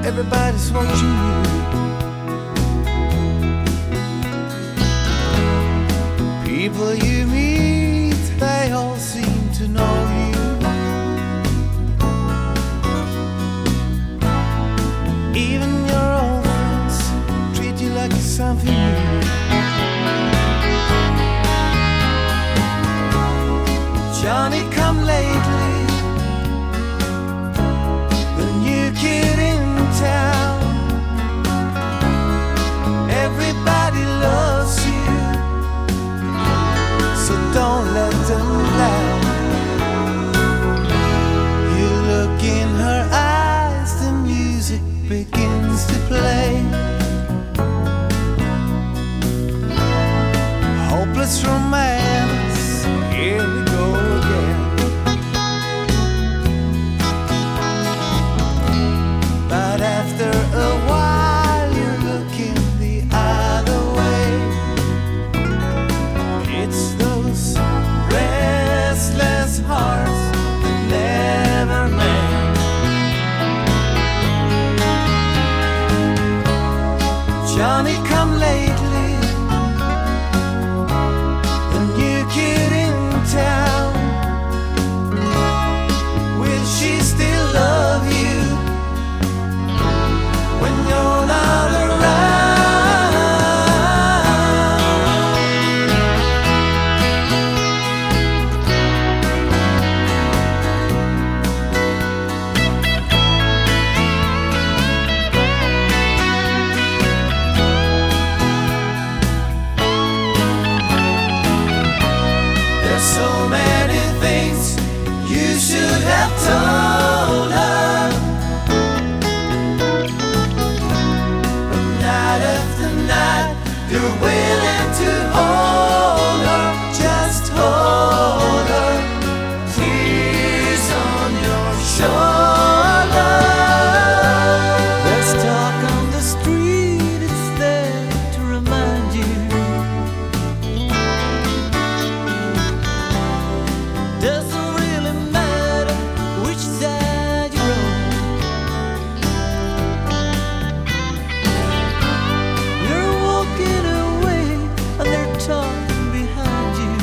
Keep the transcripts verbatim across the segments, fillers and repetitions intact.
Everybody's watching you. People you meet, they all seem to know you. Even your old friends treat you like something new. Johnny come lately, the new kid in town. Everybody loves you, so don't let them down. You look in her eyes, the music begins to play. Hopeless romance, here we go again. But after a while you're looking the other way. It's those restless hearts that never mend. Johnny come lately, the new kid in town. Will she still love you when you're not around? There's so many things you should have told her, but night after night you're willing to hold her, just hold her, tears on your shoulder. There's talk on the street, it's there to remind you. Doesn't really matter which side you're on. You're walking away and they're talking behind you.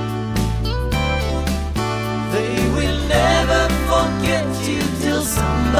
They will never forget you till somebody